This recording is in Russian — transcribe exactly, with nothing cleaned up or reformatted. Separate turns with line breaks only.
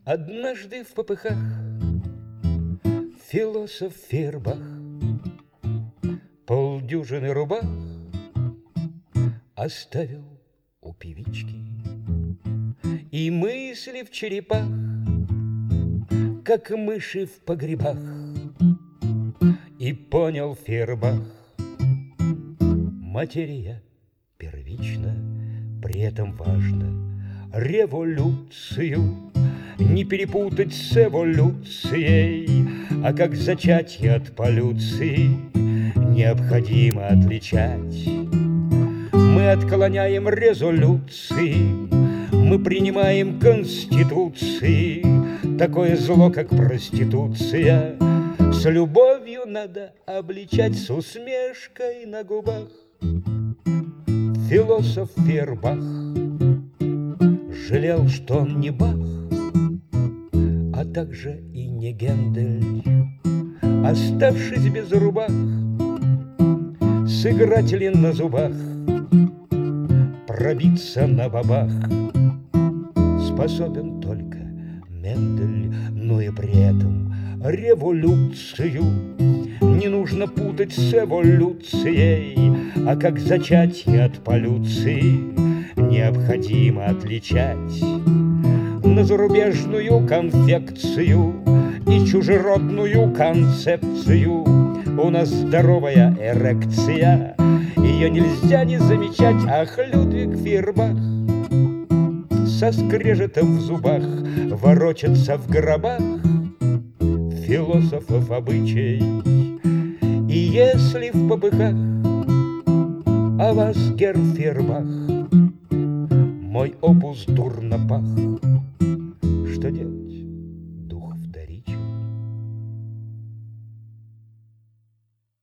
Однажды в попыхах философ Фейербах полдюжины рубах оставил у певички, и мысли в черепах, как мыши в погребах. И понял Фейербах: материя первична, при этом важно революцию не перепутать с эволюцией, а как зачатие от полюции необходимо отличать. Мы отклоняем резолюции, мы принимаем конституции. Такое зло, как проституция, с любовью надо обличать, с усмешкой на губах. Философ Фейербах жалел, что он не Бах, а также и не Гендель, оставшись без рубах. Сыграть ли на зубах, пробиться на бабах способен только Мендель, но и при этом революцию не нужно путать с эволюцией, а как зачатие от полюции необходимо отличать. На зарубежную конфекцию и чужеродную концепцию у нас здоровая эрекция, ее нельзя не замечать. Ах, Людвиг Фейербах со скрежетом в зубах ворочается в гробах философов обычай. И если в попыхах о вас, герр Фейербах, мой опус дурно пах,